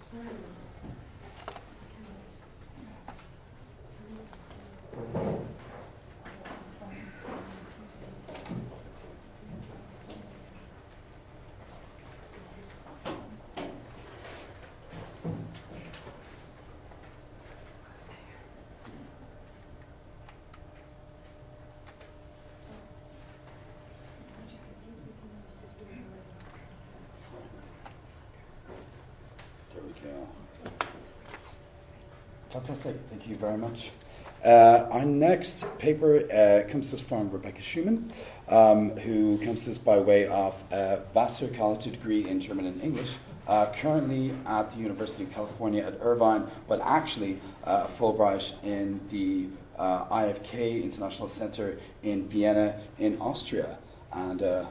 Fantastic, thank you very much. Our next paper comes to us from Rebecca Schumann, who comes to us by way of a Vassar College degree in German and English, currently at the University of California at Irvine, but actually a Fulbright in the IFK International Center in Vienna in Austria. And over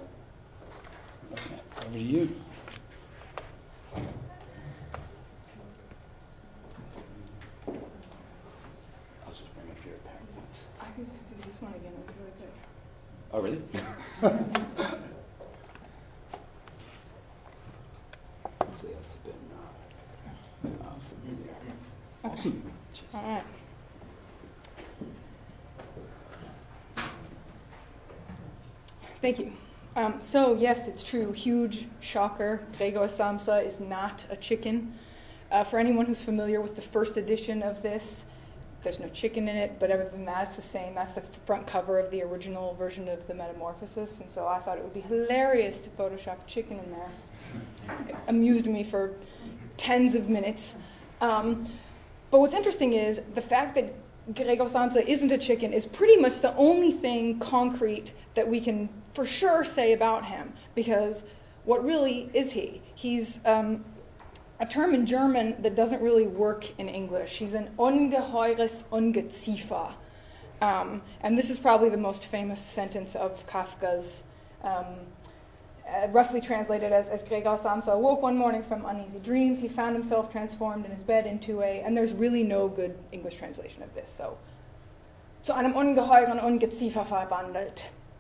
to you. I could just do this one again. It was really good. Oh, really? Hopefully that's been familiar. Awesome. All right. Thank you. So yes, it's true. Huge shocker. Gregor Samsa is not a chicken. For anyone who's familiar with the first edition of this, there's no chicken in it, but other than that, it's the same. That's the front cover of the original version of the Metamorphosis, and so I thought it would be hilarious to Photoshop a chicken in there. It amused me for tens of minutes. But what's interesting is the fact that Gregor Samsa isn't a chicken is pretty much the only thing concrete that we can for sure say about him, because what really is he? He's a term in German that doesn't really work in English. He's an ungeheures Ungeziefer. And this is probably the most famous sentence of Kafka's, roughly translated as Gregor Samsa awoke one morning from uneasy dreams. He found himself transformed in his bed into and there's really no good English translation of this. So, zu einem ungeheuren Ungeziefer verwandelt.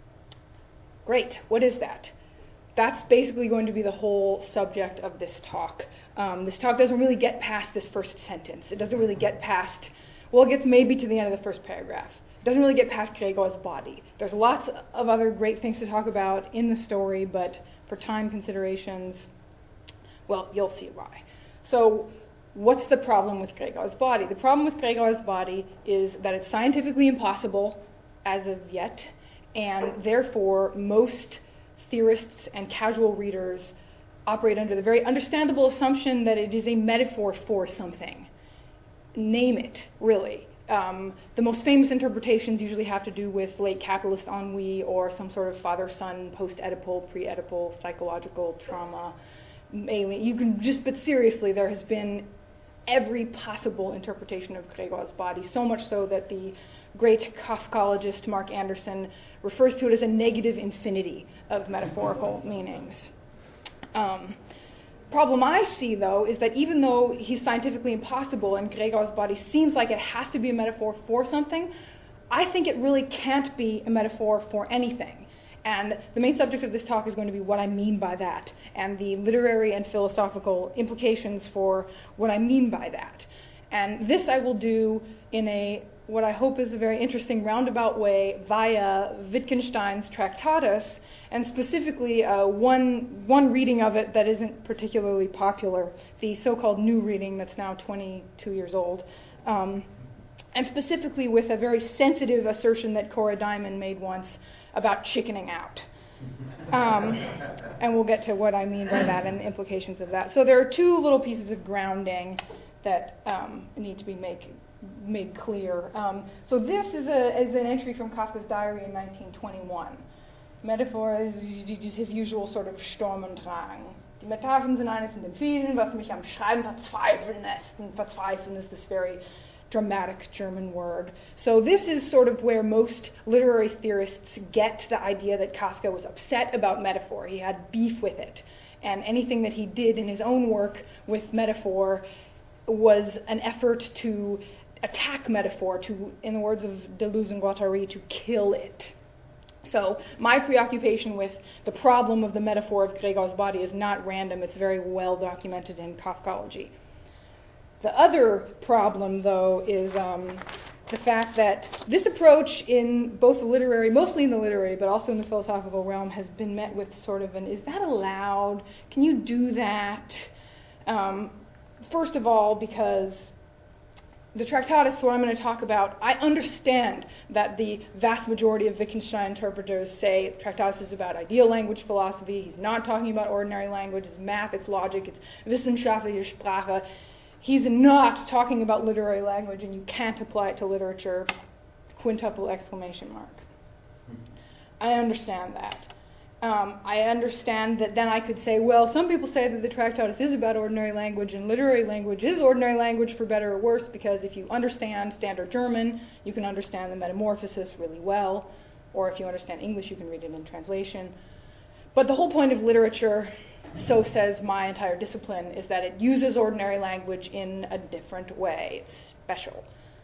Great, what is that? That's basically going to be the whole subject of this talk. This talk doesn't really get past this first sentence. It doesn't really get past, well, it gets maybe to the end of the first paragraph. It doesn't really get past Gregor's body. There's lots of other great things to talk about in the story, but for time considerations, well, you'll see why. So what's the problem with Gregor's body? The problem with Gregor's body is that it's scientifically impossible as of yet, and therefore most theorists and casual readers operate under the very understandable assumption that it is a metaphor for something. Name it, really. The most famous interpretations usually have to do with late capitalist ennui or some sort of father-son, post-Oedipal, pre-Oedipal psychological trauma. But seriously, there has been every possible interpretation of Gregor's body, so much so that the great Kafkologist Mark Anderson refers to it as a negative infinity of metaphorical meanings. Problem I see, though, is that even though he's scientifically impossible and Gregor's body seems like it has to be a metaphor for something, I think it really can't be a metaphor for anything. And the main subject of this talk is going to be what I mean by that, and the literary and philosophical implications for what I mean by that. And this I will do in what I hope is a very interesting roundabout way via Wittgenstein's Tractatus, and specifically one reading of it that isn't particularly popular, the so-called new reading that's now 22 years old, and specifically with a very sensitive assertion that Cora Diamond made once about chickening out. And we'll get to what I mean by that and the implications of that. So there are two little pieces of grounding that need to be made clear. So this is an entry from Kafka's diary in 1921. Metaphor is his usual sort of Sturm und Drang. Die Metaphern sind eines in dem vielen, was mich am Schreiben verzweifeln lässt. And verzweifeln is this very dramatic German word. So this is sort of where most literary theorists get the idea that Kafka was upset about metaphor. He had beef with it. And anything that he did in his own work with metaphor was an effort to attack metaphor, to, in the words of Deleuze and Guattari, to kill it. So my preoccupation with the problem of the metaphor of Gregor's body is not random. It's very well documented in Kafkology. The other problem, though, is the fact that this approach in both the literary, mostly in the literary, but also in the philosophical realm, has been met with sort of an, is that allowed? Can you do that? First of all, because the Tractatus, what I'm going to talk about, I understand that the vast majority of Wittgenstein interpreters say the Tractatus is about ideal language philosophy. He's not talking about ordinary language. It's math, it's logic, it's wissenschaftliche Sprache. He's not talking about literary language, and you can't apply it to literature, quintuple exclamation mark. I understand that. I understand that then I could say, well, some people say that the Tractatus is about ordinary language, and literary language is ordinary language for better or worse, because if you understand Standard German, you can understand the Metamorphosis really well, or if you understand English, you can read it in translation. But the whole point of literature, so says my entire discipline, is that it uses ordinary language in a different way. It's special.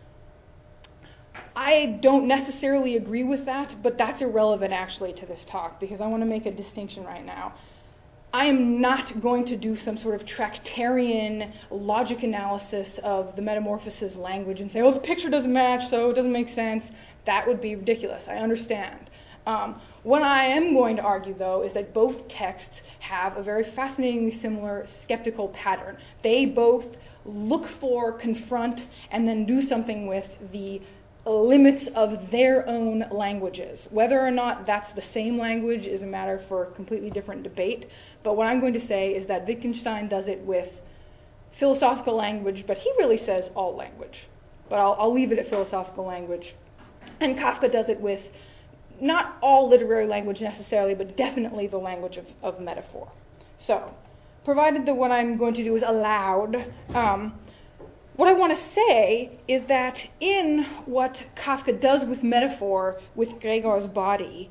I don't necessarily agree with that, but that's irrelevant actually to this talk, because I want to make a distinction right now. I am not going to do some sort of Tractarian logic analysis of the Metamorphosis language and say, oh, the picture doesn't match, so it doesn't make sense. That would be ridiculous. I understand. What I am going to argue, though, is that both texts have a very fascinatingly similar skeptical pattern. They both look for, confront, and then do something with the limits of their own languages. Whether or not that's the same language is a matter for a completely different debate. But what I'm going to say is that Wittgenstein does it with philosophical language, but he really says all language. But I'll leave it at philosophical language. And Kafka does it with not all literary language necessarily, but definitely the language of metaphor. So, provided that what I'm going to do is allowed, what I want to say is that in what Kafka does with metaphor, with Gregor's body,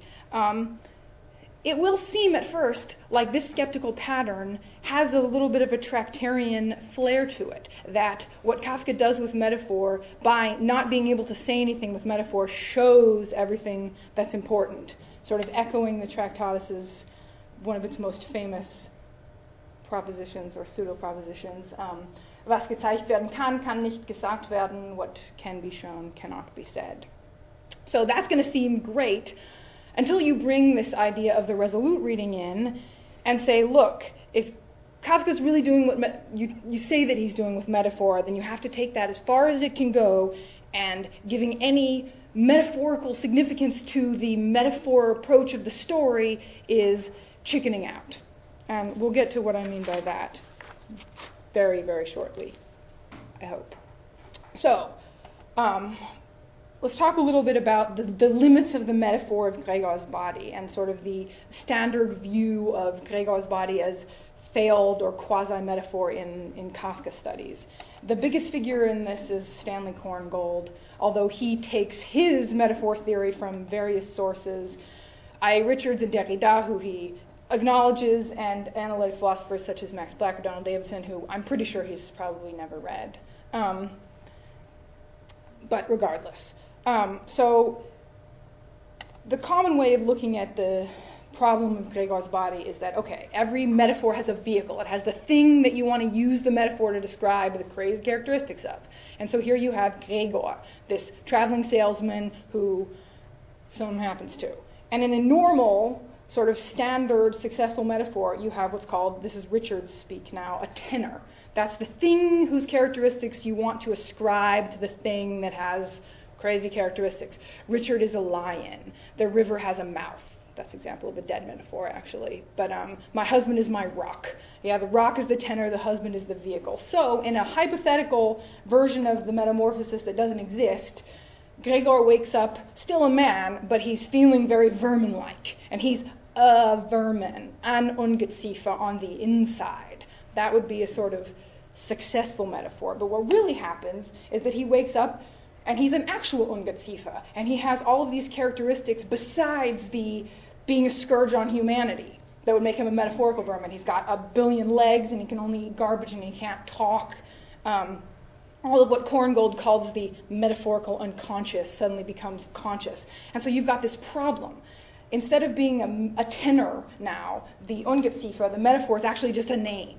it will seem at first like this skeptical pattern has a little bit of a Tractarian flair to it. That what Kafka does with metaphor, by not being able to say anything with metaphor, shows everything that's important. Sort of echoing the Tractatus' one of its most famous propositions or pseudo-propositions. Was gezeigt werden kann nicht gesagt werden. What can be shown cannot be said. So that's going to seem great until you bring this idea of the resolute reading in and say, look, if Kafka's really doing what you say that he's doing with metaphor, then you have to take that as far as it can go, and giving any metaphorical significance to the metaphor approach of the story is chickening out. And we'll get to what I mean by that very, very shortly, I hope. So, let's talk a little bit about the limits of the metaphor of Gregor's body and sort of the standard view of Gregor's body as failed or quasi-metaphor in Kafka studies. The biggest figure in this is Stanley Korngold, although he takes his metaphor theory from various sources. I.A. Richards and Derrida, who he acknowledges, and analytic philosophers such as Max Black or Donald Davidson, who I'm pretty sure he's probably never read. But regardless. So the common way of looking at the problem of Gregor's body is that, okay, every metaphor has a vehicle. It has the thing that you want to use the metaphor to describe the crazy characteristics of. And so here you have Gregor, this traveling salesman who someone happens to. And in a normal, sort of standard, successful metaphor, you have what's called, this is Richard's speak now, a tenor. That's the thing whose characteristics you want to ascribe to the thing that has crazy characteristics. Richard is a lion. The river has a mouth. That's an example of a dead metaphor, actually. But my husband is my rock. Yeah, the rock is the tenor, the husband is the vehicle. So in a hypothetical version of the metamorphosis that doesn't exist, Gregor wakes up, still a man, but he's feeling very vermin-like. And he's a vermin, an Ungeziefer on the inside. That would be a sort of successful metaphor. But what really happens is that he wakes up and he's an actual Ungeziefer, and he has all of these characteristics besides the being a scourge on humanity that would make him a metaphorical vermin. He's got a billion legs, and he can only eat garbage, and he can't talk. All of what Korngold calls the metaphorical unconscious suddenly becomes conscious. And so you've got this problem. Instead of being a tenor now, the Ungeziefer, the metaphor, is actually just a name.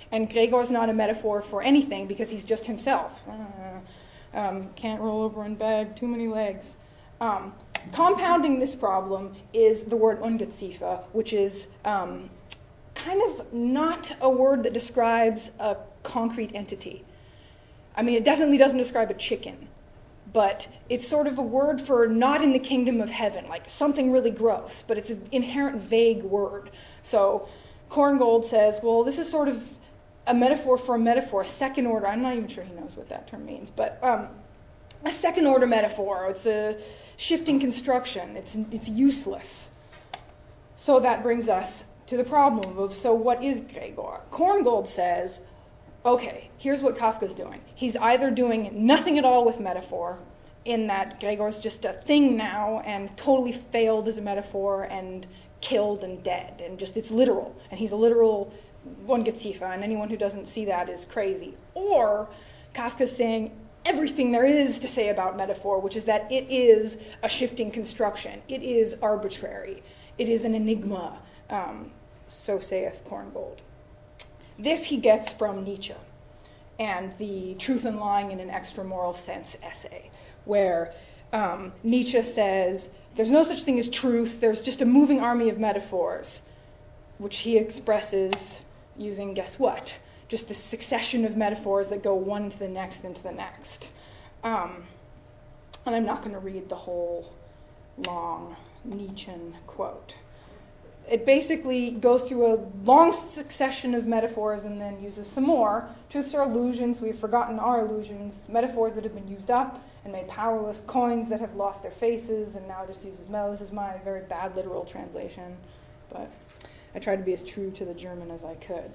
And Gregor's not a metaphor for anything because he's just himself. Can't roll over in bed, too many legs. Compounding this problem is the word Ungeziefer, which is kind of not a word that describes a concrete entity. I mean, it definitely doesn't describe a chicken, but it's sort of a word for not in the kingdom of heaven, like something really gross, but it's an inherent vague word. So Korngold says, well, this is sort of a metaphor for a metaphor, a second order. I'm not even sure he knows what that term means, but a second order metaphor. It's a shifting construction. It's useless. So that brings us to the problem of, so what is Gregor? Korngold says, okay, here's what Kafka's doing. He's either doing nothing at all with metaphor, in that Gregor's just a thing now and totally failed as a metaphor and killed and dead, and just it's literal, and he's a literal Ungeziefer, and anyone who doesn't see that is crazy. Or Kafka's saying everything there is to say about metaphor, which is that it is a shifting construction, it is arbitrary, it is an enigma, so saith Korngold. This he gets from Nietzsche and the Truth and Lying in an Extra-Moral Sense essay, where Nietzsche says there's no such thing as truth, there's just a moving army of metaphors, which he expresses using, guess what? Just a succession of metaphors that go one to the next and to the next. And I'm not going to read the whole long Nietzschean quote. It basically goes through a long succession of metaphors and then uses some more. Truths are illusions, we've forgotten our illusions, metaphors that have been used up and made powerless, coins that have lost their faces and now just uses metal. This is my very bad literal translation, but I tried to be as true to the German as I could.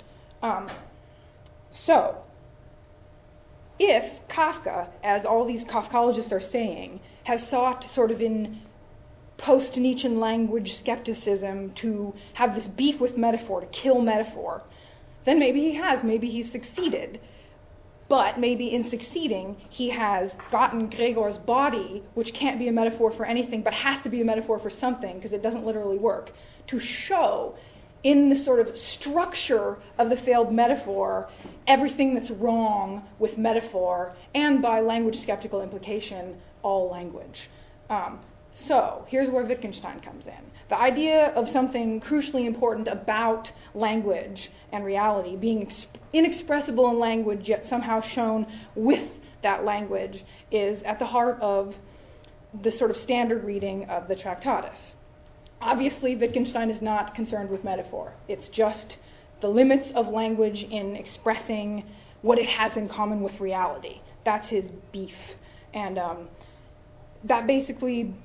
So, if Kafka, as all these Kafkologists are saying, has sought sort of in post-Nietzschean language skepticism to have this beef with metaphor, to kill metaphor, then maybe he has, maybe he's succeeded. But maybe in succeeding, he has gotten Gregor's body, which can't be a metaphor for anything, but has to be a metaphor for something, because it doesn't literally work, to show in the sort of structure of the failed metaphor everything that's wrong with metaphor, and by language skeptical implication, all language. So, here's where Wittgenstein comes in. The idea of something crucially important about language and reality being inexpressible in language, yet somehow shown with that language, is at the heart of the sort of standard reading of the Tractatus. Obviously, Wittgenstein is not concerned with metaphor. It's just the limits of language in expressing what it has in common with reality. That's his beef. And that basically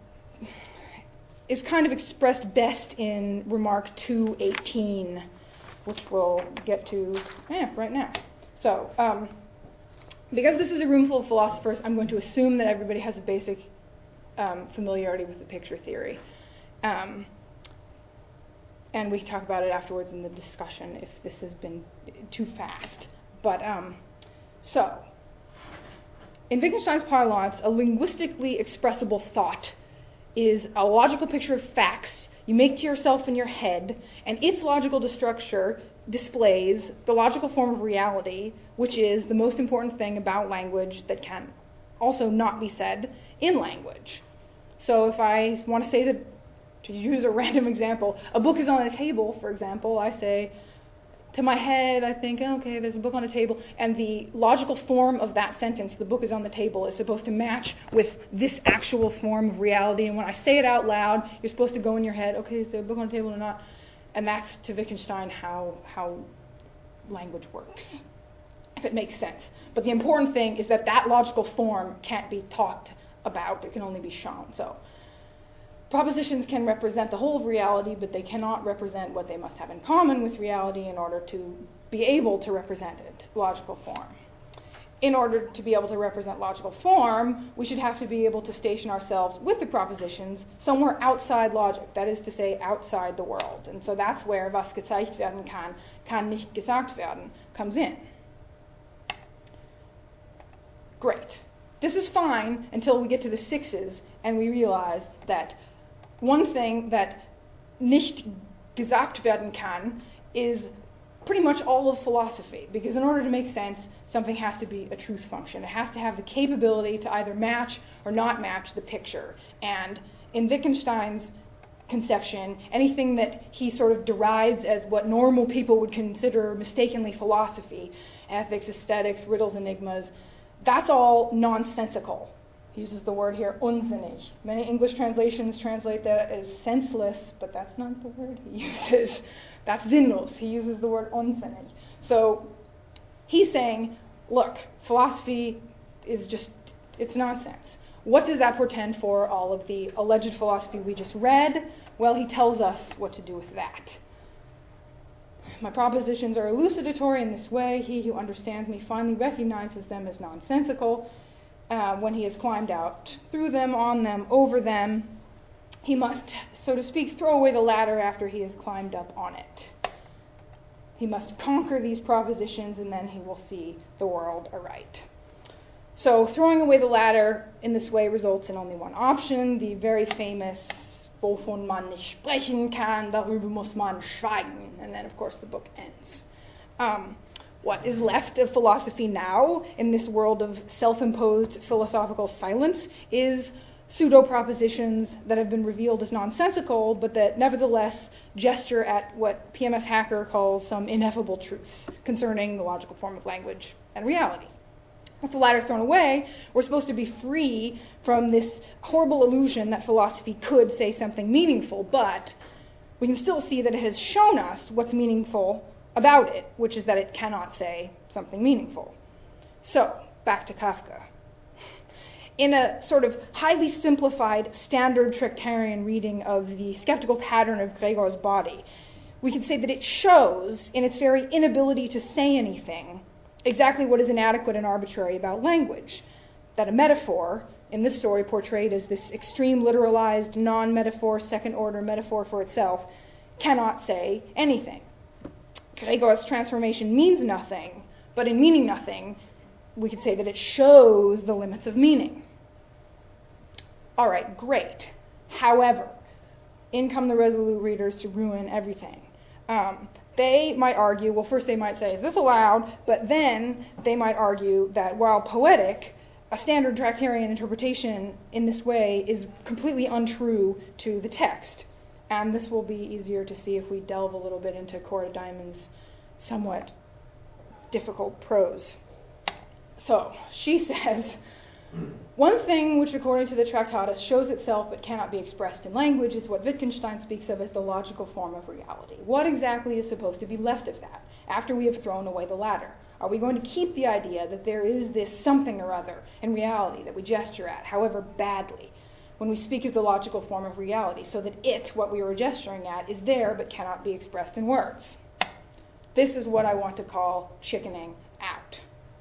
is kind of expressed best in remark 218, which we'll get to right now. So, because this is a room full of philosophers, I'm going to assume that everybody has a basic familiarity with the picture theory. And we can talk about it afterwards in the discussion if this has been too fast. But, so, in Wittgenstein's parlance, a linguistically expressible thought is a logical picture of facts you make to yourself in your head, and its logical structure displays the logical form of reality, which is the most important thing about language that can also not be said in language. So if I want to say that, to use a random example, a book is on a table, for example, I say, to my head, I think, okay, there's a book on a table, and the logical form of that sentence, the book is on the table, is supposed to match with this actual form of reality, and when I say it out loud, you're supposed to go in your head, okay, is there a book on the table or not? And that's, to Wittgenstein, how language works, if it makes sense. But the important thing is that that logical form can't be talked about, it can only be shown. So, propositions can represent the whole of reality, but they cannot represent what they must have in common with reality in order to be able to represent it, logical form. In order to be able to represent logical form, we should have to be able to station ourselves with the propositions somewhere outside logic, that is to say, outside the world. And so that's where was gezeigt werden kann nicht gesagt werden, comes in. Great. This is fine until we get to the sixes and we realize that one thing that nicht gesagt werden kann is pretty much all of philosophy, because in order to make sense, something has to be a truth function. It has to have the capability to either match or not match the picture. And in Wittgenstein's conception, anything that he sort of derides as what normal people would consider mistakenly philosophy, ethics, aesthetics, riddles, enigmas, that's all nonsensical. He uses the word here, unsinnig. Many English translations translate that as senseless, but that's not the word he uses. That's sinnlos. He uses the word unsinnig. So he's saying, look, philosophy is just, it's nonsense. What does that portend for all of the alleged philosophy we just read? Well, he tells us what to do with that. My propositions are elucidatory in this way. He who understands me finally recognizes them as nonsensical. When he has climbed out through them, on them, over them, he must, so to speak, throw away the ladder after he has climbed up on it. He must conquer these propositions, and then he will see the world aright. So throwing away the ladder in this way results in only one option, the very famous wovon man nicht sprechen kann, darüber muss man schweigen. And then, of course, the book ends. What is left of philosophy now in this world of self-imposed philosophical silence is pseudo-propositions that have been revealed as nonsensical, but that nevertheless gesture at what PMS Hacker calls some ineffable truths concerning the logical form of language and reality. With the latter thrown away, we're supposed to be free from this horrible illusion that philosophy could say something meaningful, but we can still see that it has shown us what's meaningful about it, which is that it cannot say something meaningful. So, back to Kafka. In a sort of highly simplified, standard Tractarian reading of the skeptical pattern of Gregor's body, we can say that it shows, in its very inability to say anything, exactly what is inadequate and arbitrary about language. That a metaphor, in this story portrayed as this extreme literalized, non-metaphor, second-order metaphor for itself, cannot say anything. Gregor's transformation means nothing, but in meaning nothing, we could say that it shows the limits of meaning. All right, great. However, in come the resolute readers to ruin everything. They might argue, well, first they might say, is this allowed? But then they might argue that while poetic, a standard Tractarian interpretation in this way is completely untrue to the text. And this will be easier to see if we delve a little bit into Cora Diamond's somewhat difficult prose. So, she says, one thing which according to the Tractatus shows itself but cannot be expressed in language is what Wittgenstein speaks of as the logical form of reality. What exactly is supposed to be left of that after we have thrown away the ladder? Are we going to keep the idea that there is this something or other in reality that we gesture at, however badly, when we speak of the logical form of reality, so that it, what we were gesturing at, is there but cannot be expressed in words? This is what I want to call chickening out.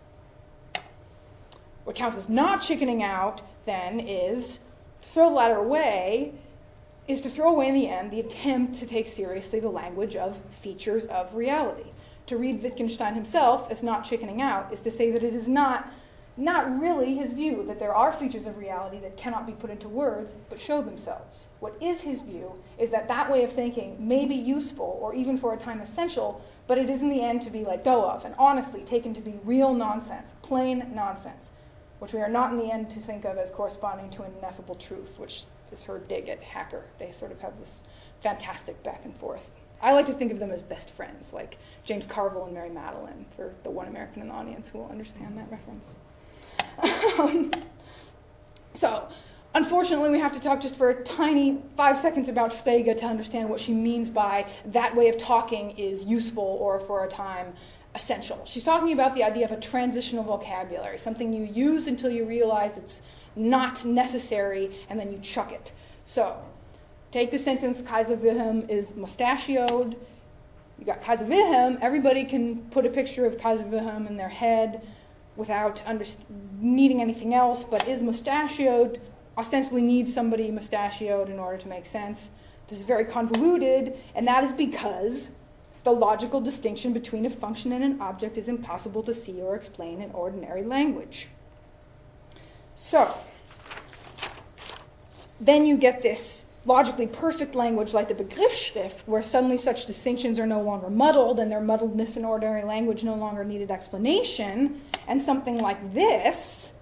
What counts as not chickening out, then, is to throw the ladder away, is to throw away in the end the attempt to take seriously the language of features of reality. To read Wittgenstein himself as not chickening out is to say that it is not really his view that there are features of reality that cannot be put into words but show themselves. What is his view is that that way of thinking may be useful or even for a time essential, but it is in the end to be let go of and honestly taken to be real nonsense, plain nonsense, which we are not in the end to think of as corresponding to an ineffable truth, which is her dig at Hacker. They sort of have this fantastic back and forth. I like to think of them as best friends, like James Carville and Mary Madeline, for the one American in the audience who will understand that reference. So, unfortunately, we have to talk just for a tiny 5 seconds about Frege to understand what she means by that way of talking is useful or for a time essential. She's talking about the idea of a transitional vocabulary, something you use until you realize it's not necessary and then you chuck it. So, take the sentence, Kaiser Wilhelm is mustachioed. You got Kaiser Wilhelm, everybody can put a picture of Kaiser Wilhelm in their head without needing anything else, but is mustachioed, ostensibly needs somebody mustachioed in order to make sense. This is very convoluted, and that is because the logical distinction between a function and an object is impossible to see or explain in ordinary language. So, then you get this logically perfect language like the Begriffsschrift, where suddenly such distinctions are no longer muddled and their muddledness in ordinary language no longer needed explanation, and something like this,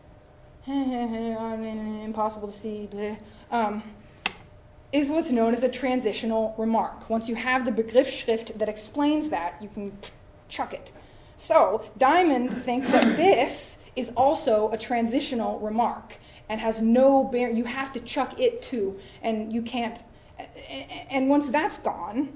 impossible to see, is what's known as a transitional remark. Once you have the Begriffsschrift that explains that, you can chuck it. So, Diamond thinks that this is also a transitional remark and has no bearing. You have to chuck it too, and you can't. And once that's gone,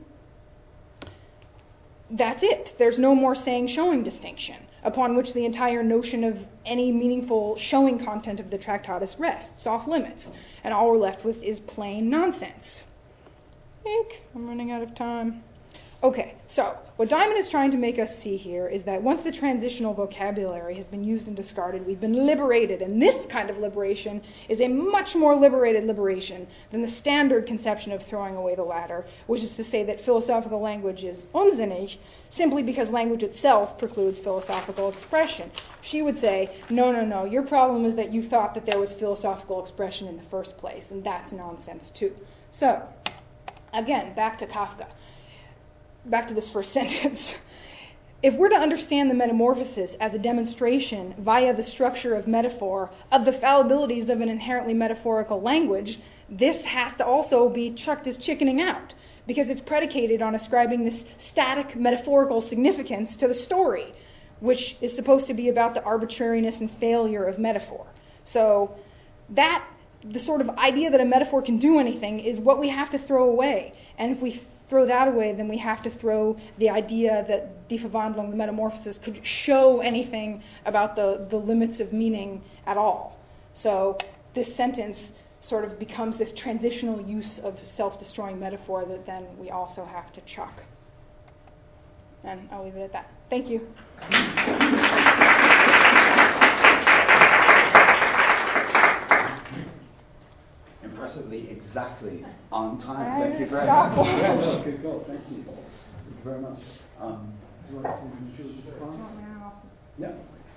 that's it. There's no more saying-showing distinction, upon which the entire notion of any meaningful showing content of the Tractatus rests, off limits, and all we're left with is plain nonsense. I'm running out of time. Okay, so what Diamond is trying to make us see here is that once the transitional vocabulary has been used and discarded, we've been liberated, and this kind of liberation is a much more liberated liberation than the standard conception of throwing away the latter, which is to say that philosophical language is unsinnig simply because language itself precludes philosophical expression. She would say, no, your problem is that you thought that there was philosophical expression in the first place, and that's nonsense too. So, again, back to Kafka. Back to this first sentence. If we're to understand the Metamorphoses as a demonstration via the structure of metaphor of the fallibilities of an inherently metaphorical language, this has to also be chucked as chickening out, because it's predicated on ascribing this static metaphorical significance to the story, which is supposed to be about the arbitrariness and failure of metaphor. So that, the sort of idea that a metaphor can do anything, is what we have to throw away. And if we throw that away, then we have to throw the idea that Die Verwandlung, the Metamorphoses, could show anything about the limits of meaning at all. So this sentence sort of becomes this transitional use of self-destroying metaphor that then we also have to chuck. And I'll leave it at that. Thank you. Impressively exactly on time. I Thank you very stop. much. Yeah, good call. Thank you. Thank you very much. Do you want to introduce the response? Yeah.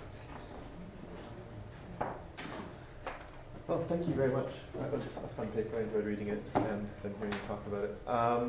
Well, thank you very much. That was a fun paper. I enjoyed reading it and then hearing you talk about it.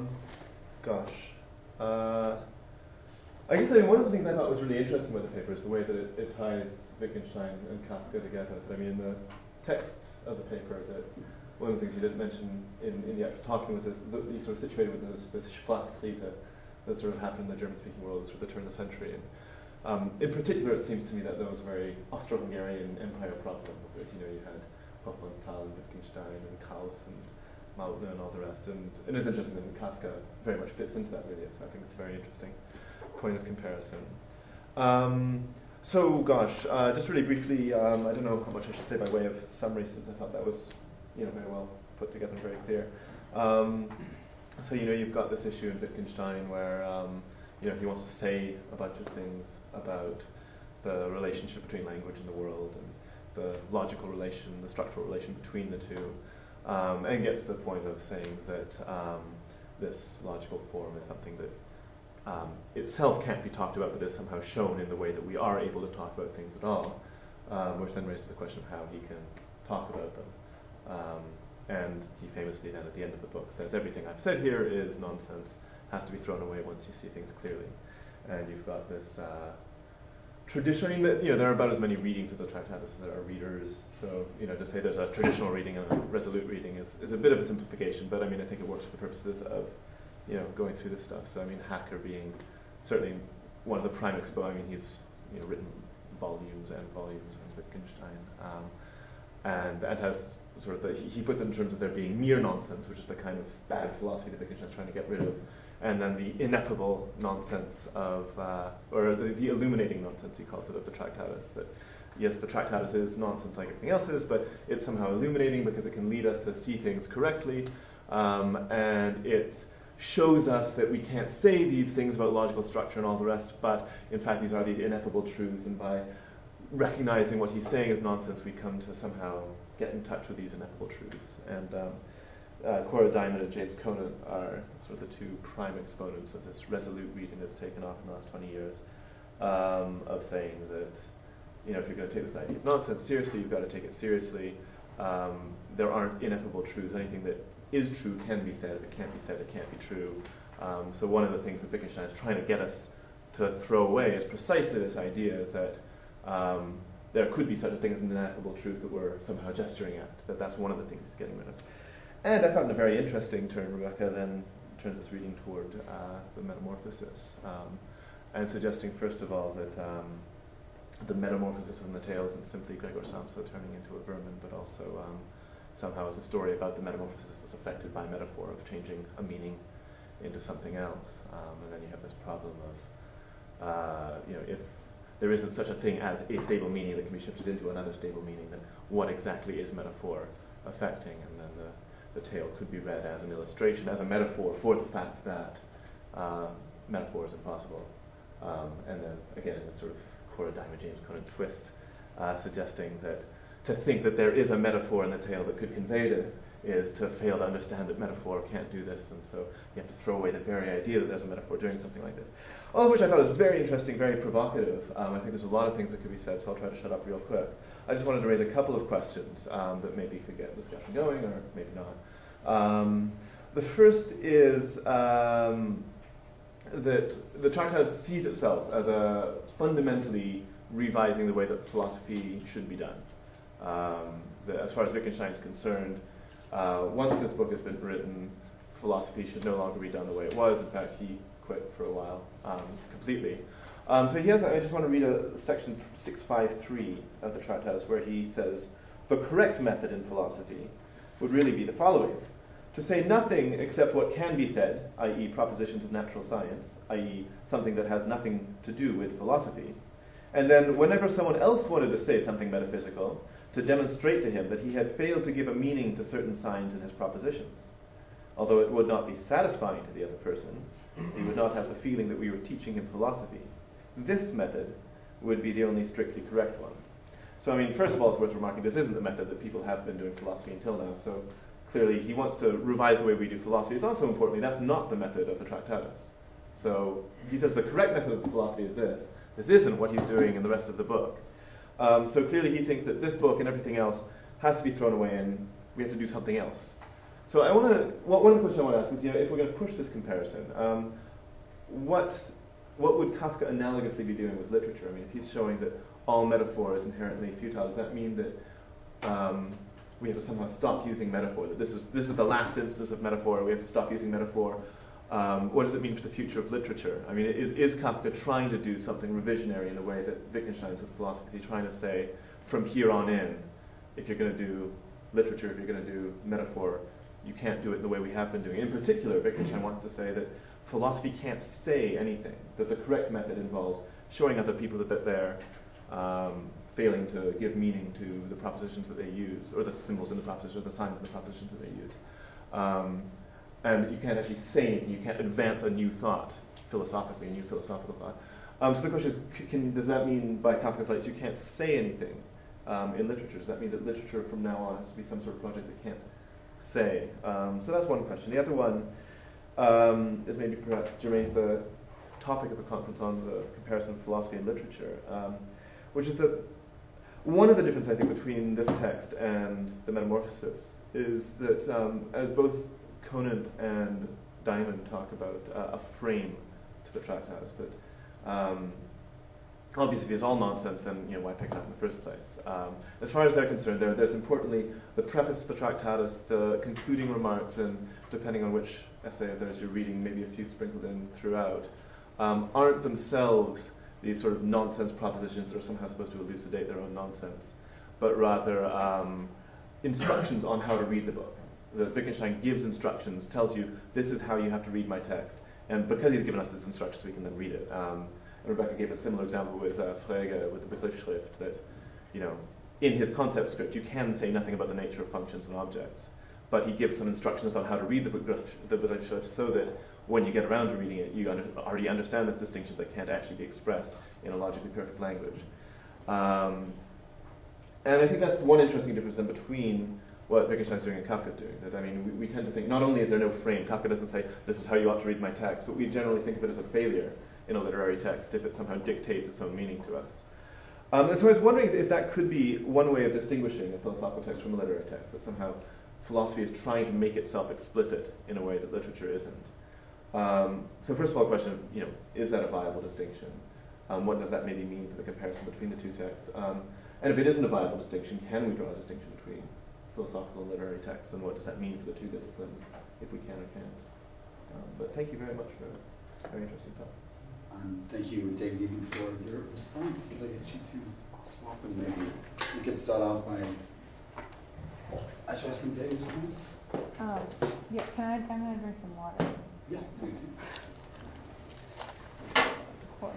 I guess one of the things I thought was really interesting about the paper is the way that it ties Wittgenstein and Kafka together. I mean, in the text of the paper, that one of the things you didn't mention in the actual talking was this, you sort of situated with this Sprachkrise that sort of happened in the German-speaking world at the turn of the century. And in particular, it seems to me that there was a very Austro-Hungarian empire problem. That, you had Hofmannsthal and Wittgenstein and Kraus and Mautner and all the rest. And it is interesting that Kafka very much fits into that, really. So I think it's a very interesting point of comparison. Just really briefly, I don't know how much I should say by way of summary, since I thought that was, very well put together and very clear. You've got this issue in Wittgenstein where, he wants to say a bunch of things about the relationship between language and the world, and the logical relation, the structural relation between the two, and gets to the point of saying that this logical form is something that itself can't be talked about, but is somehow shown in the way that we are able to talk about things at all, which then raises the question of how he can talk about them. And he famously then at the end of the book says, everything I've said here is nonsense, has to be thrown away once you see things clearly. And you've got this tradition, there are about as many readings of the Tractatus as there are readers, so to say there's a traditional reading and a resolute reading is a bit of a simplification, but I think it works for the purposes of going through this stuff. So Hacker being certainly one of the prime exponents. He's written volumes and volumes on Wittgenstein, and has sort of he puts it in terms of there being mere nonsense, which is the kind of bad philosophy that Wittgenstein's trying to get rid of, and then the ineffable nonsense of, or the illuminating nonsense, he calls it, of the Tractatus. That yes, the Tractatus is nonsense like everything else is, but it's somehow illuminating because it can lead us to see things correctly, and it shows us that we can't say these things about logical structure and all the rest, but in fact these are these ineffable truths, and by recognizing what he's saying is nonsense, we come to somehow get in touch with these ineffable truths. And Cora Diamond and James Conant are sort of the two prime exponents of this resolute reading that's taken off in the last 20 years, of saying that, if you're going to take this idea of nonsense seriously, you've got to take it seriously. There aren't ineffable truths. Anything that is true can be said, if it can't be said, it can't be true. So one of the things that Wittgenstein is trying to get us to throw away is precisely this idea that there could be such a thing as an ineffable truth that we're somehow gesturing at, that's one of the things he's getting rid of. And I found a very interesting turn, Rebecca then turns us reading toward the Metamorphosis, and suggesting first of all that the metamorphosis in the tale isn't simply Gregor Samsa turning into a vermin, but also somehow is a story about the metamorphosis that's affected by metaphor of changing a meaning into something else. And then you have this problem of, if there isn't such a thing as a stable meaning that can be shifted into another stable meaning, then what exactly is metaphor affecting? And then the tale could be read as an illustration, as a metaphor for the fact that metaphor is impossible. And then again, in the sort of Cora Diamond James Conan twist, suggesting that to think that there is a metaphor in the tale that could convey this is to fail to understand that metaphor can't do this, and so you have to throw away the very idea that there's a metaphor doing something like this. All of which I thought was very interesting, very provocative. I think there's a lot of things that could be said, so I'll try to shut up real quick. I just wanted to raise a couple of questions that maybe could get the discussion going, or maybe not. The first is that the Tractatus sees itself as a fundamentally revising the way that philosophy should be done. As far as Wittgenstein is concerned, once this book has been written, philosophy should no longer be done the way it was. In fact, he quit for a while completely. So he has. I just want to read a section 653 of the Tractatus where he says, the correct method in philosophy would really be the following: to say nothing except what can be said, i.e. propositions of natural science, i.e. something that has nothing to do with philosophy, and then whenever someone else wanted to say something metaphysical, to demonstrate to him that he had failed to give a meaning to certain signs in his propositions. Although it would not be satisfying to the other person, he would not have the feeling that we were teaching him philosophy. This method would be the only strictly correct one. So, I mean, first of all, it's worth remarking, this isn't the method that people have been doing philosophy until now, so clearly he wants to revise the way we do philosophy. It's also importantly, that's not the method of the Tractatus. So, he says the correct method of philosophy is this. This isn't what he's doing in the rest of the book. So clearly he thinks that this book and everything else has to be thrown away and we have to do something else. So one of the questions I want to ask is, if we're going to push this comparison, what would Kafka analogously be doing with literature? I mean, if he's showing that all metaphor is inherently futile, does that mean that we have to somehow stop using metaphor, that this is the last instance of metaphor, we have to stop using metaphor? What does it mean for the future of literature? I mean, is Kafka trying to do something revisionary in the way that Wittgenstein's with philosophy? Is he trying to say, from here on in, if you're going to do literature, if you're going to do metaphor, you can't do it the way we have been doing it? In particular, Wittgenstein wants to say that philosophy can't say anything, that the correct method involves showing other people that they're failing to give meaning to the propositions that they use, or the symbols in the propositions, or the signs in the propositions that they use. And you can't actually say anything, you can't advance a new thought, philosophically, a new philosophical thought. So the question is, does that mean, by Kafka's lights, you can't say anything in literature? Does that mean that literature from now on has to be some sort of project that can't say? So that's one question. The other one is maybe perhaps germane to the topic of the conference on the comparison of philosophy and literature, which is that one of the differences, I think, between this text and the Metamorphosis is that, as both Conant and Diamond talk about a frame to the Tractatus, that obviously if it's all nonsense, then why pick it up in the first place? As far as they're concerned, there's importantly the preface to the Tractatus, the concluding remarks, and depending on which essay of theirs you're reading, maybe a few sprinkled in throughout, aren't themselves these sort of nonsense propositions that are somehow supposed to elucidate their own nonsense, but rather instructions on how to read the book. That Wittgenstein gives instructions, tells you this is how you have to read my text, and because he's given us these instructions, we can then read it. And Rebecca gave a similar example with Frege, with the Begriffsschrift, that in his concept script you can say nothing about the nature of functions and objects, but he gives some instructions on how to read the Begriffsschrift so that when you get around to reading it, you already understand this distinction that can't actually be expressed in a logically perfect language. And I think that's one interesting difference then between what Wittgenstein's doing and Kafka's doing. That, I mean, we tend to think not only is there no frame, Kafka doesn't say this is how you ought to read my text, but we generally think of it as a failure in a literary text if it somehow dictates its own meaning to us. And so I was wondering if that could be one way of distinguishing a philosophical text from a literary text, that somehow philosophy is trying to make itself explicit in a way that literature isn't. So first of all, the question of, is that a viable distinction? What does that maybe mean for the comparison between the two texts? And if it isn't a viable distinction, can we draw a distinction between philosophical and literary texts, and what does that mean for the two disciplines, if we can or can't? But thank you very much for a very interesting talk. Thank you, David, even for your response. Could I get you to swap, and maybe you could start off by addressing David's response? Yeah, I'm going to drink some water. Yeah, please do. Of course.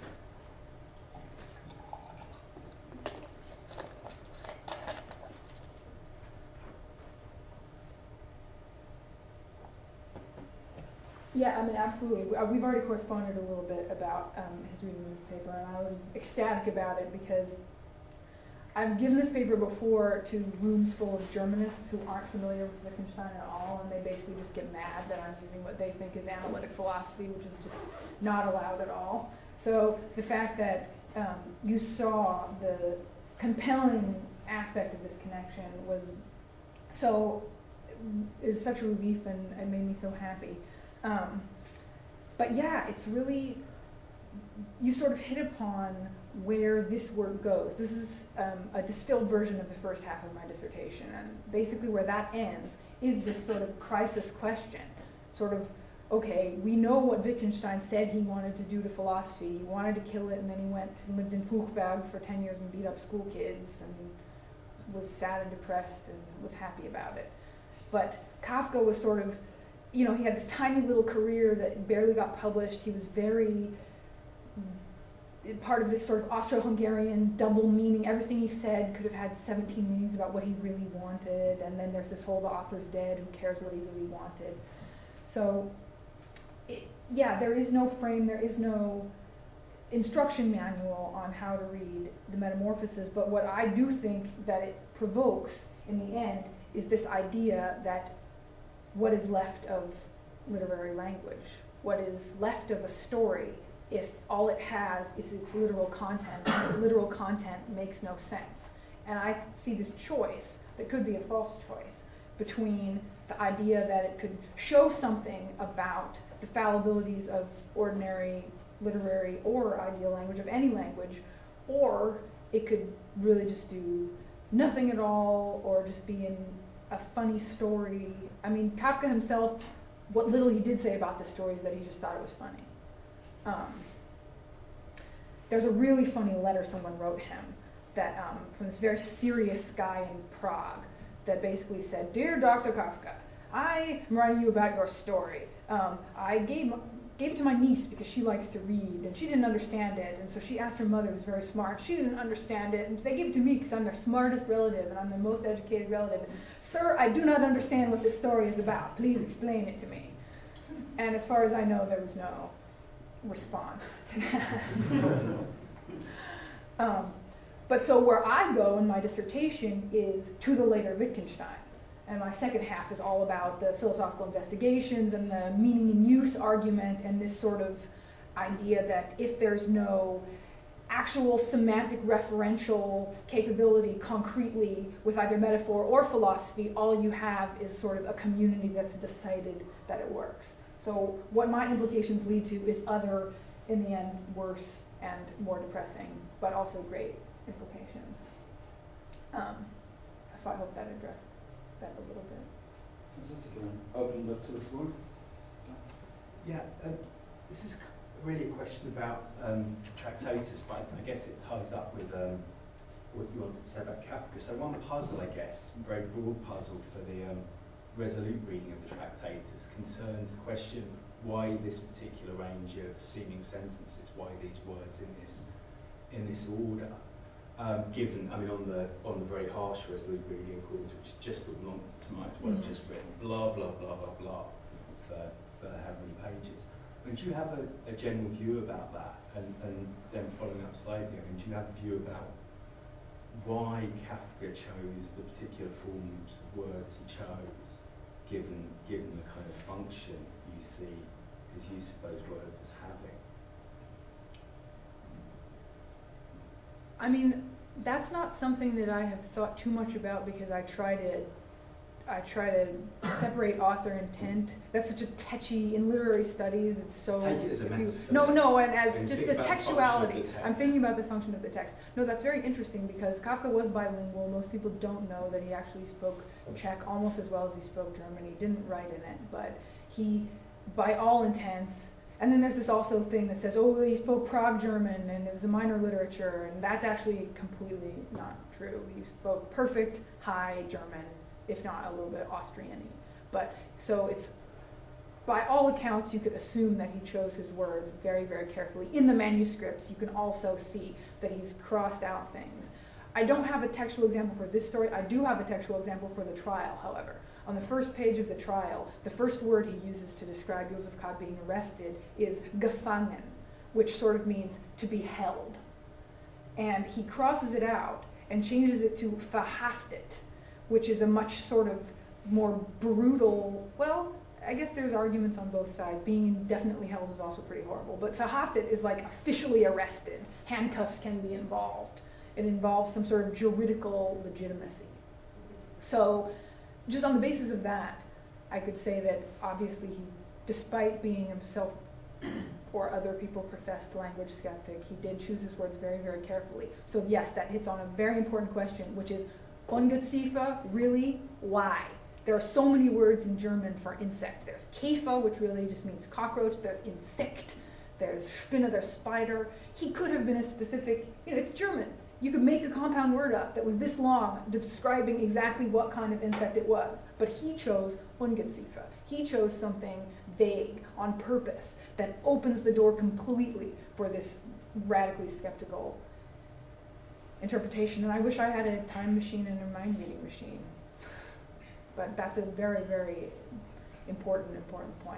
Yeah, I mean, absolutely. We've already corresponded a little bit about his reading this paper, and I was ecstatic about it because I've given this paper before to rooms full of Germanists who aren't familiar with Wittgenstein at all, and they basically just get mad that I'm using what they think is analytic philosophy, which is just not allowed at all. So the fact that you saw the compelling aspect of this connection is such a relief, and it made me so happy. But yeah, it's really, you sort of hit upon where this work goes. This is a distilled version of the first half of my dissertation, and basically where that ends is this sort of crisis question. Sort of, okay, we know what Wittgenstein said he wanted to do to philosophy. He wanted to kill it, and then he went and lived in Puchberg for 10 years and beat up school kids, and was sad and depressed and was happy about it. But Kafka was sort of, he had this tiny little career that barely got published. He was very part of this sort of Austro-Hungarian double meaning. Everything he said could have had 17 meanings about what he really wanted, and then there's this whole the author's dead, who cares what he really wanted. So, there is no frame, there is no instruction manual on how to read the Metamorphoses, but what I do think that it provokes in the end is this idea that what is left of literary language, what is left of a story, if all it has is its literal content, and the literal content makes no sense. And I see this choice, that could be a false choice, between the idea that it could show something about the fallibilities of ordinary literary or ideal language, of any language, or it could really just do nothing at all, or just be in a funny story. I mean, Kafka himself, what little he did say about the story is that he just thought it was funny. There's a really funny letter someone wrote him that from this very serious guy in Prague that basically said, "Dear Dr. Kafka, I am writing you about your story. I gave it to my niece because she likes to read, and she didn't understand it, and so she asked her mother, who's very smart. She didn't understand it, and they gave it to me because I'm their smartest relative, and I'm their most educated relative. Sir, I do not understand what this story is about. Please explain it to me." And as far as I know, there was no response to that. But so where I go in my dissertation is to the later Wittgenstein. And my second half is all about the philosophical investigations and the meaning and use argument, and this sort of idea that if there's no actual semantic referential capability concretely with either metaphor or philosophy, all you have is sort of a community that's decided that it works. So what my implications lead to is other, in the end, worse and more depressing, but also great implications. So I hope that addressed that a little bit. Fantastic. Open it up to the floor. Yeah, this is really a question about Tractatus, but I guess it ties up with what you wanted to say about Kafka. So one puzzle, I guess, very broad puzzle for the resolute reading of the Tractatus concerns the question why this particular range of seeming sentences, why these words in this order, given, I mean, on the very harsh resolute reading of course, which is just all nonsense to my what I've just written, blah blah blah blah blah for how many pages. I mean, do you have a general view about that? And then following up slightly, I mean, do you have a view about why Kafka chose the particular forms of words he chose, given the kind of function you see his use of those words as having? I mean, that's not something that I have thought too much about, because I try to I try to separate author intent. That's such a tetchy, in literary studies, it's so... Take it as a metaphor. No, and When as you just think the about the function of textuality. the text. I'm thinking about the function of the text. No, that's very interesting because Kafka was bilingual. Most people don't know that he actually spoke Czech almost as well as he spoke German. He didn't write in it, but he, by all intents, and then there's this also thing that says, oh, he spoke Prague German and it was a minor literature, and that's actually completely not true. He spoke perfect High German, if not a little bit Austrian-y. But so it's, by all accounts, you could assume that he chose his words very, very carefully. In the manuscripts, you can also see that he's crossed out things. I don't have a textual example for this story. I do have a textual example for the trial, however. On the first page of the trial, the first word he uses to describe Josef K. being arrested is gefangen, which sort of means to be held. And he crosses it out and changes it to verhaftet, which is a much sort of more brutal, well, I guess there's arguments on both sides. Being indefinitely held is also pretty horrible. But verhaftet is like officially arrested. Handcuffs can be involved. It involves some sort of juridical legitimacy. So just on the basis of that, I could say that obviously he, despite being himself or other people professed language skeptic, he did choose his words very, very carefully. So yes, that hits on a very important question, which is, Ungeziefer, really? Why? There are so many words in German for insect. There's Käfer, which really just means cockroach. There's insect. There's Spinne, there's spider. He could have been a specific, it's German. You could make a compound word up that was this long, describing exactly what kind of insect it was. But he chose Ungeziefer. He chose something vague on purpose that opens the door completely for this radically skeptical interpretation. And I wish I had a time machine and a mind reading machine. But that's a very, very important point.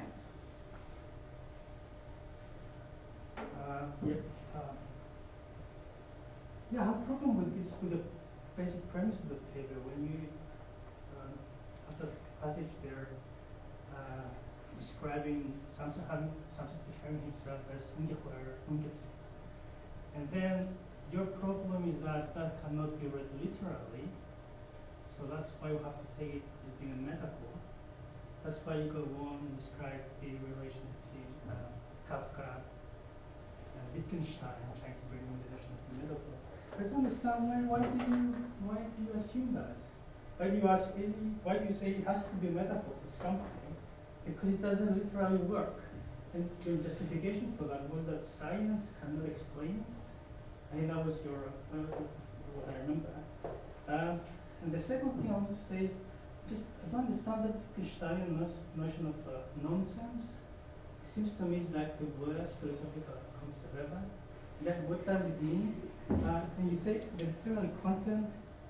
I have a problem with this, with the basic premise of the paper. When you, have the passage there, describing Samson describing himself as ungeheuer, ungeziefer. And then your problem is that that cannot be read literally. So that's why you have to take it as being a metaphor. That's why you go on and describe the relation between Kafka and Wittgenstein, trying to bring in the notion of the metaphor. I don't understand why do you assume that? Why do you say it has to be a metaphor for something? Because it doesn't literally work. And your justification for that was that science cannot explain it. I think that was your what I remember. And the second thing I want to say is, just I don't understand the Wittgensteinian notion of nonsense. It seems to me it's like the worst philosophical concept ever. Like, what does it mean? And you say the literary content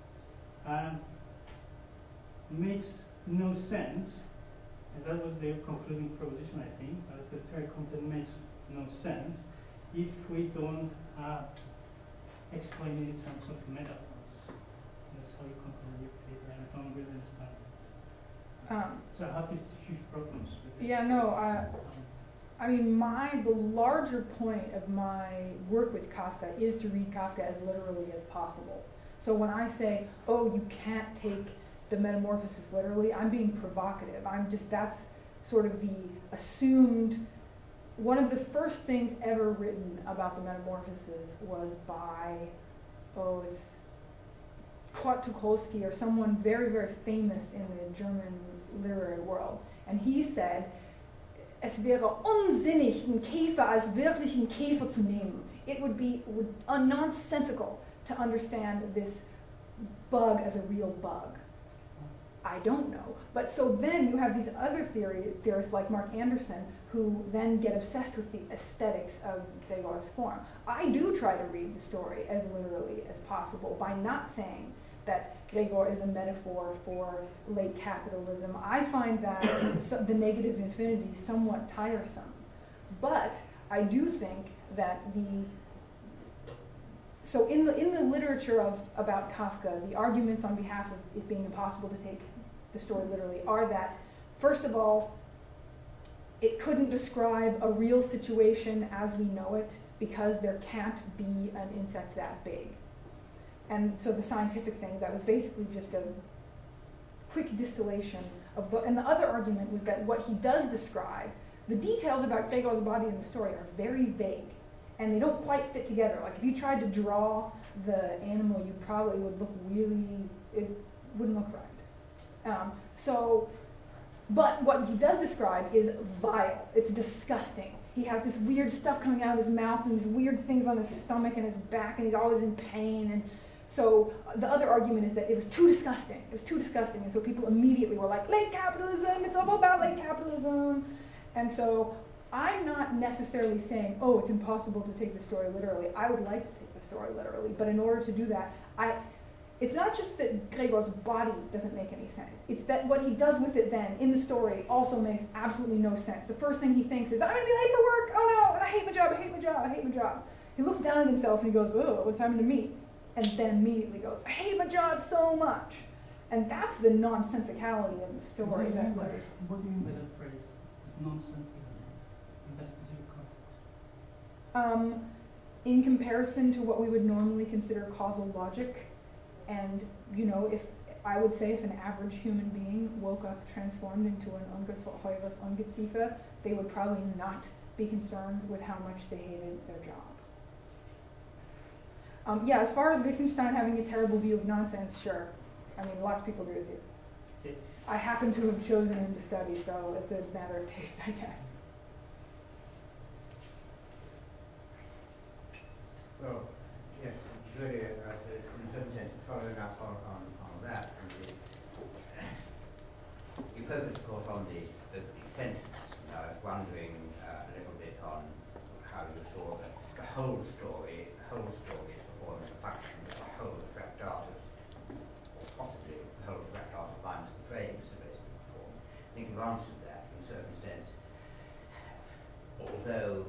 makes no sense, and that was the concluding proposition, I think. The literary content makes no sense if we don't explain it in terms of metaphors. That's how you conclude your paper, and I don't really understand. So I have these huge problems with it. Yeah, no, I mean, the larger point of my work with Kafka is to read Kafka as literally as possible. So when I say, oh, you can't take the Metamorphosis literally, I'm being provocative. That's sort of the assumed, one of the first things ever written about the Metamorphoses was by, it's Kurt Tucholsky or someone very, very famous in the German literary world. And he said, es wäre unsinnig, einen Käfer als wirklichen Käfer zu nehmen. It would be nonsensical to understand this bug as a real bug. I don't know. But so then you have these other theorists like Mark Anderson who then get obsessed with the aesthetics of Gregor's form. I do try to read the story as literally as possible by not saying that Gregor is a metaphor for late capitalism. I find that the negative infinity somewhat tiresome. But I do think that so in the literature about Kafka, the arguments on behalf of it being impossible to take the story literally are that, first of all, it couldn't describe a real situation as we know it because there can't be an insect that big. And so the scientific thing, that was basically just a quick distillation of both. And the other argument was that what he does describe, the details about Gregor's body in the story are very vague, and they don't quite fit together. Like if you tried to draw the animal, you probably would look it wouldn't look right. But what he does describe is vile. It's disgusting. He has this weird stuff coming out of his mouth and these weird things on his stomach and his back, and he's always in pain. And so the other argument is that it was too disgusting. It was too disgusting, and so people immediately were like, late capitalism, it's all about late capitalism. And so I'm not necessarily saying, oh, it's impossible to take the story literally. I would like to take the story literally, but in order to do that, it's not just that Gregor's body doesn't make any sense. It's that what he does with it then in the story also makes absolutely no sense. The first thing he thinks is, I'm going to be late for work, oh no, and I hate my job, I hate my job, I hate my job. He looks down at himself and he goes, oh, what's happened to me? And then immediately goes, I hate my job so much. And that's the nonsensicality of the story. What do you mean by that phrase? It's nonsensical in that specific context. In comparison to what we would normally consider causal logic, and if I would say if an average human being woke up transformed into an Ungeheuerliches Ungeziefer, they would probably not be concerned with how much they hated their job. As far as Wittgenstein having a terrible view of nonsense, sure. I mean, lots of people agree with you. Okay. I happen to have chosen him to study, so it's a matter of taste, I guess. Well, yes, it's really, in a certain sense, following up on that. You focus, of course, on the sentence. I was wondering a little bit on how you saw the whole story. The whole story is performing a function of the whole Tractatus, or possibly the whole Tractatus minus the frame is supposed to perform. I think you've answered that in a certain sense. Although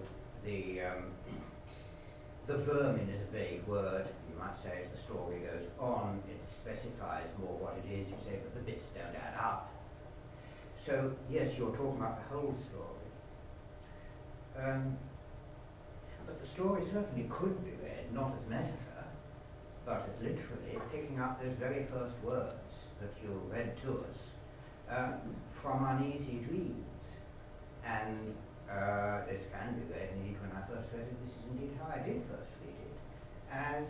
the vermin is a vague word, you might say, as the story goes on, it specifies more what it is. You say, but the bits don't add up. So, yes, you're talking about the whole story. But the story certainly could be read, not as metaphor, but as literally picking up those very first words that you read to us from Uneasy Dreams. And this can be read, indeed, when I first read it, this is indeed how I did first read it, as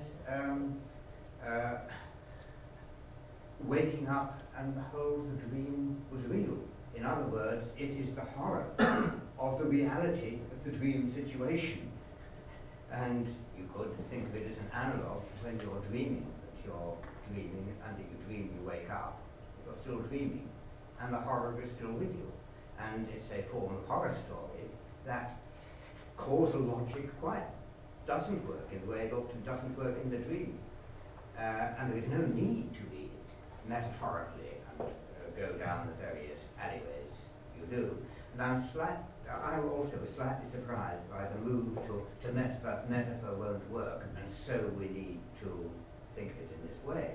waking up and behold the dream was real. In other words, it is the horror of the reality of the dream situation. And you could think of it as an analogue when you're dreaming, that you're dreaming, and that you dream you wake up, you're still dreaming, and the horror is still with you. And it's a form of horror story that causal logic quite doesn't work in the way it often doesn't work in the dream. And there is no need to read it metaphorically and go down the various alleyways you do. And I'm also slightly surprised by the move to metaphor won't work, and so we need to think of it in this way.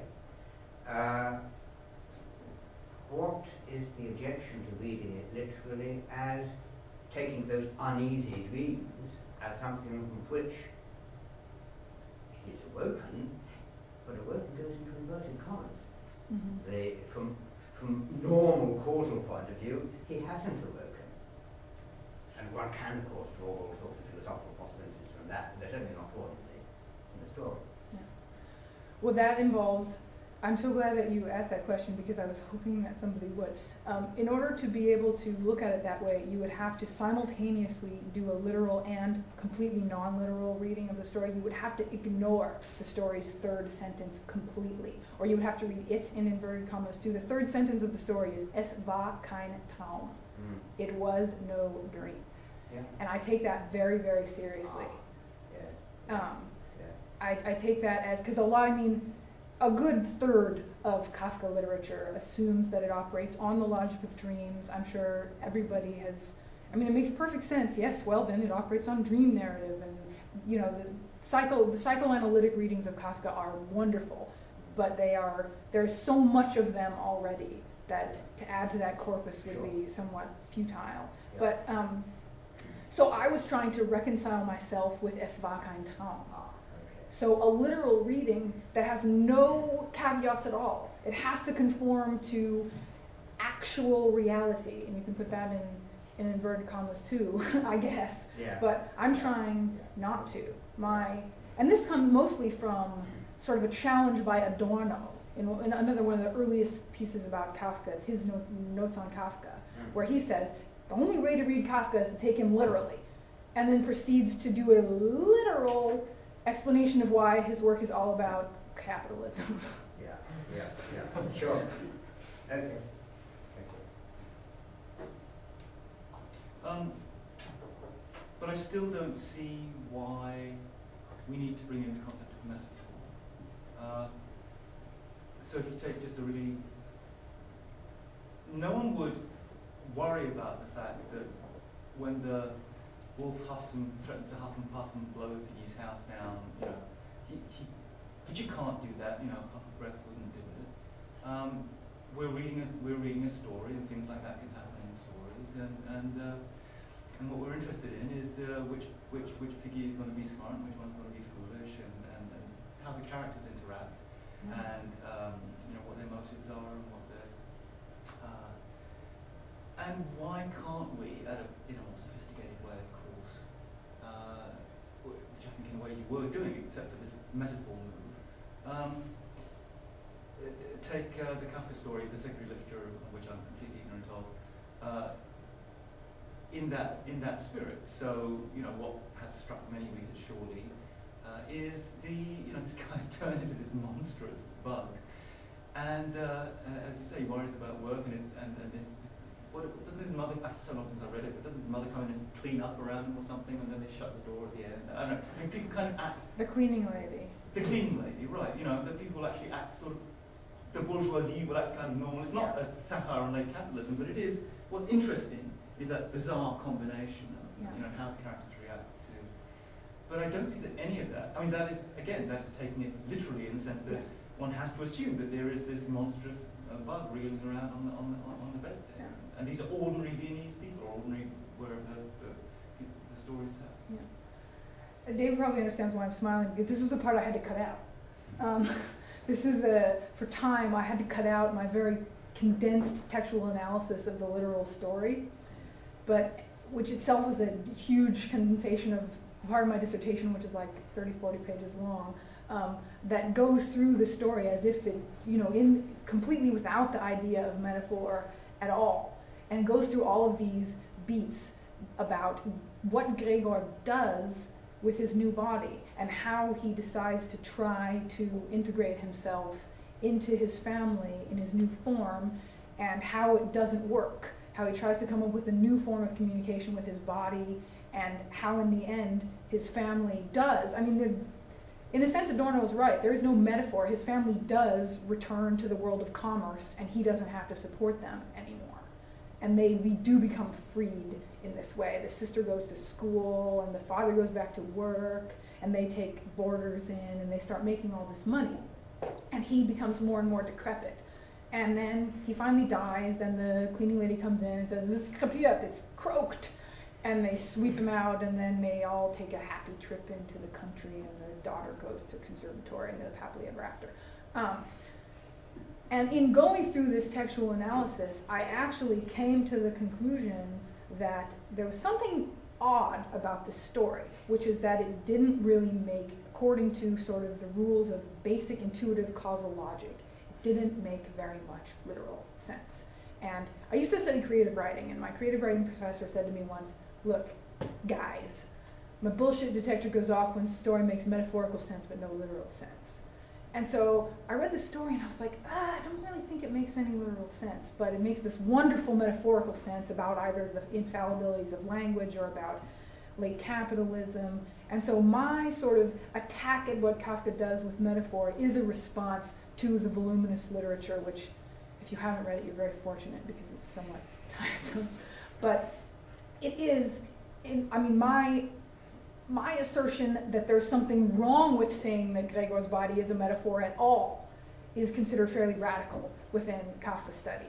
What is the objection to reading it literally as taking those uneasy dreams as something from which it is awoken, but awoken goes into inverted commas. Mm-hmm. From normal causal point of view, he hasn't awoken. And one can, of course, draw all sorts of philosophical possibilities from that, but they're certainly not drawn in the story. Yeah. Well, that involves, I'm so glad that you asked that question, because I was hoping that somebody would. In order to be able to look at it that way, you would have to simultaneously do a literal and completely non-literal reading of the story. You would have to ignore the story's third sentence completely, or you would have to read it in inverted commas too. The third sentence of the story is "Es war kein Traum." It was no dream. Yeah. And I take that very, very seriously. I take that as, because a good third of Kafka literature assumes that it operates on the logic of dreams. I'm sure everybody has, it makes perfect sense. Yes, well then it operates on dream narrative, and the psychoanalytic readings of Kafka are wonderful, but there's so much of them already that to add to that corpus would be somewhat futile. Yeah. But so I was trying to reconcile myself with Es war kein Traum. So a literal reading that has no caveats at all. It has to conform to actual reality, and you can put that in inverted commas too, I guess. Yeah. But I'm trying not to. And this comes mostly from sort of a challenge by Adorno. In another one of the earliest pieces about Kafka is his notes on Kafka, where he says the only way to read Kafka is to take him literally, and then proceeds to do a literal explanation of why his work is all about capitalism. Yeah, sure. Okay. But I still don't see why we need to bring in the concept of metaphor. So if you take just a really... No one would worry about the fact that when the wolf huffs and threatens to huff and puff and blow Piggy's house down, but you can't do that, puff of breath wouldn't do it. We're reading a story, and things like that can happen in stories, and what we're interested in is which Piggy is going to be smart and which one's going to be foolish, and how the characters interact, and what their motives are, and what their and why can't we, in a more sophisticated way, of course, which I think in a way you were doing, except for this metaphor move. Take the Kafka story, The Secretary Lifter, which I'm completely ignorant of. In that spirit, so what has struck many readers surely is this guy's turned into this monstrous bug, and as you say, he worries about work and this. Doesn't his mother? So long since I read it, but doesn't his mother come in and clean up around him or something, and then they shut the door at the end? I don't know. I mean, people kind of act. The cleaning lady. The cleaning lady, right? That people actually act sort of. The bourgeoisie will act kind of normal. It's not a satire on late capitalism, but it is. What's interesting is that bizarre combination of how the characters react to. But I don't see that any of that. I mean, that is taking it literally in the sense that one has to assume that there is this monstrous bug reeling around on the bed there. And these are ordinary Viennese people, ordinary wherever the story's set. Yeah. Dave probably understands why I'm smiling, because this was the part I had to cut out. This is for time, I had to cut out my very condensed textual analysis of the literal story, but which itself is a huge condensation of part of my dissertation, which is like 30, 40 pages long, that goes through the story as if it, completely without the idea of metaphor at all, and goes through all of these beats about what Gregor does with his new body and how he decides to try to integrate himself into his family in his new form, and how it doesn't work, how he tries to come up with a new form of communication with his body, and how in the end his family does. I mean, in a sense, Adorno is right. There is no metaphor. His family does return to the world of commerce, and he doesn't have to support them anymore. And we do become freed in this way. The sister goes to school, and the father goes back to work, and they take boarders in, and they start making all this money. And he becomes more and more decrepit. And then he finally dies, and the cleaning lady comes in and says, "This is kapiat, it's croaked." And they sweep him out, and then they all take a happy trip into the country, and the daughter goes to conservatory and they live happily ever after. And in going through this textual analysis, I actually came to the conclusion that there was something odd about the story, which is that it didn't really make, according to sort of the rules of basic intuitive causal logic, it didn't make very much literal sense. And I used to study creative writing, and my creative writing professor said to me once, "Look, guys, my bullshit detector goes off when the story makes metaphorical sense but no literal sense." And so I read the story and I was like, I don't really think it makes any literal sense, but it makes this wonderful metaphorical sense about either the infallibilities of language or about late capitalism. And so my sort of attack at what Kafka does with metaphor is a response to the voluminous literature, which, if you haven't read it, you're very fortunate because it's somewhat tiresome. But it is, my assertion that there's something wrong with saying that Gregor's body is a metaphor at all is considered fairly radical within Kafka studies.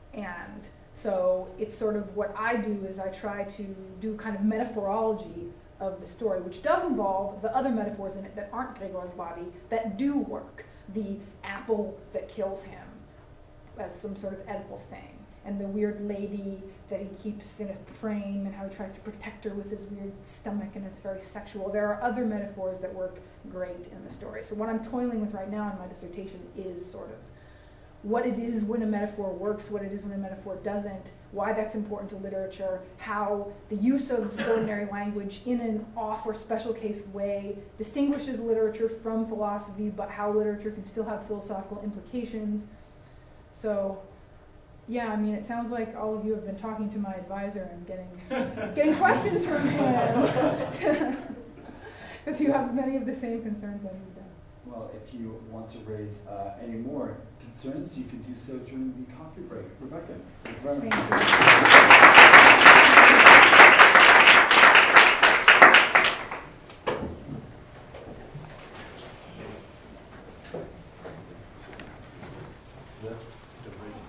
And so it's sort of what I do is I try to do kind of metaphorology of the story, which does involve the other metaphors in it that aren't Gregor's body that do work. The apple that kills him as some sort of edible thing, and the weird lady that he keeps in a frame and how he tries to protect her with his weird stomach, and it's very sexual. There are other metaphors that work great in the story. So what I'm toiling with right now in my dissertation is sort of what it is when a metaphor works, what it is when a metaphor doesn't, why that's important to literature, how the use of ordinary language in an off or special case way distinguishes literature from philosophy, but how literature can still have philosophical implications. So, yeah, I mean, it sounds like all of you have been talking to my advisor and getting questions from him, because you have many of the same concerns that he does. Well, if you want to raise any more concerns, you can do so during the coffee break. Rebecca, thank you very much. Yeah.